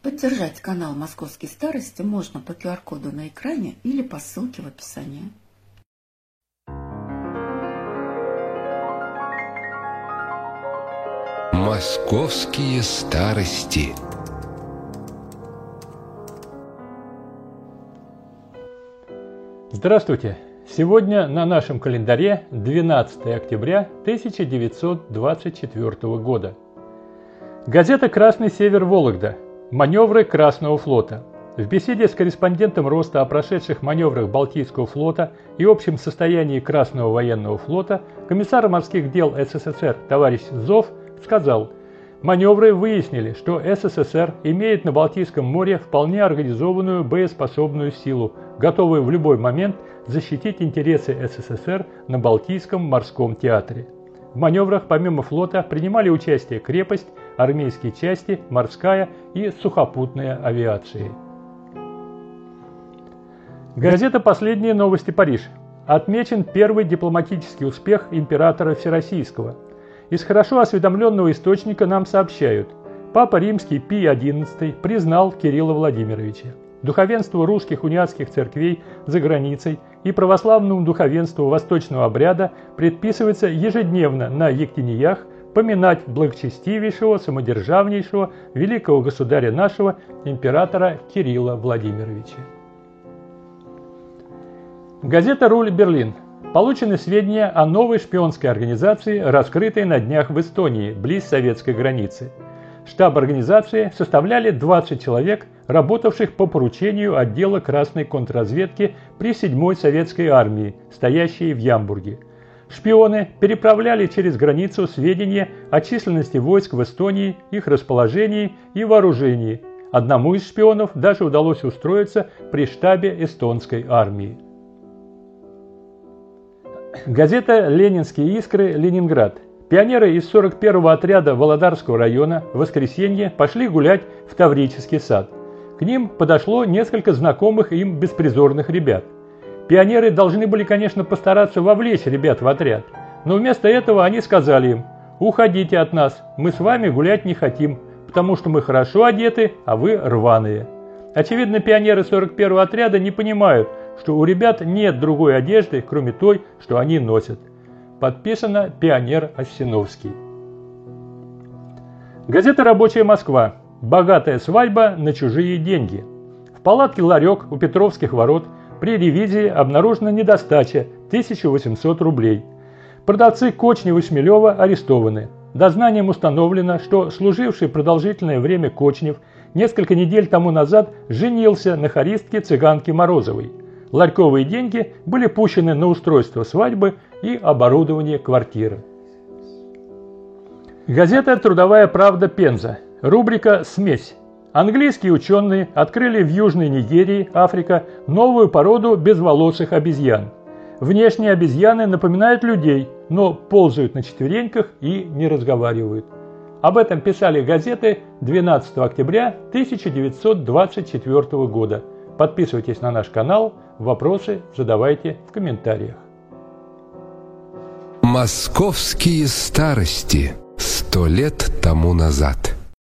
Поддержать канал «Московские старости» можно по QR-коду на экране или по ссылке в описании. Московские старости. Здравствуйте! Сегодня на нашем календаре 12 октября 1924 года. Газета «Красный север Вологда. Маневры Красного флота». В беседе с корреспондентом Роста о прошедших маневрах Балтийского флота и общем состоянии Красного военного флота комиссар морских дел СССР товарищ Зов сказал: «Маневры выяснили, что СССР имеет на Балтийском море вполне организованную боеспособную силу, готовую в любой момент защитить интересы СССР на Балтийском морском театре». В маневрах помимо флота принимали участие крепость, армейские части, морская и сухопутная авиации. Газета «Последние новости. Париж». Отмечен первый дипломатический успех императора Всероссийского. Из хорошо осведомленного источника нам сообщают: Папа Римский Пий XI признал Кирилла Владимировича. Духовенству русских униатских церквей за границей и православному духовенству восточного обряда предписывается ежедневно на Ектениях поминать благочестивейшего, самодержавнейшего, великого государя нашего, императора Кирилла Владимировича. Газета «Руль Берлин». Получены сведения о новой шпионской организации, раскрытой на днях в Эстонии, близ советской границы. Штаб организации составляли 20 человек, работавших по поручению отдела красной контрразведки при 7-й советской армии, стоящей в Ямбурге. Шпионы переправляли через границу сведения о численности войск в Эстонии, их расположении и вооружении. Одному из шпионов даже удалось устроиться при штабе эстонской армии. Газета «Ленинские искры. Ленинград». Пионеры из 41-го отряда Володарского района в воскресенье пошли гулять в Таврический сад. К ним подошло несколько знакомых им беспризорных ребят. Пионеры должны были, конечно, постараться вовлечь ребят в отряд, но вместо этого они сказали им: «Уходите от нас, мы с вами гулять не хотим, потому что мы хорошо одеты, а вы рваные». Очевидно, пионеры 41-го отряда не понимают, что у ребят нет другой одежды, кроме той, что они носят. Подписано пионер Осиновский. Газета «Рабочая Москва». Богатая свадьба на чужие деньги. В палатке «Ларек» у Петровских ворот при ревизии обнаружена недостача 1800 рублей. Продавцы Кочнева и Шмелева арестованы. Дознанием установлено, что служивший продолжительное время Кочнев несколько недель тому назад женился на хористке цыганке Морозовой. Ларьковые деньги были пущены на устройство свадьбы и оборудование квартиры. Газета «Трудовая правда. Пенза». Рубрика «Смесь». Английские ученые открыли в Южной Нигерии, Африка, новую породу безволосых обезьян. Внешне обезьяны напоминают людей, но ползают на четвереньках и не разговаривают. Об этом писали газеты 12 октября 1924 года. Подписывайтесь на наш канал, вопросы задавайте в комментариях. Московские старости. 100 лет тому назад.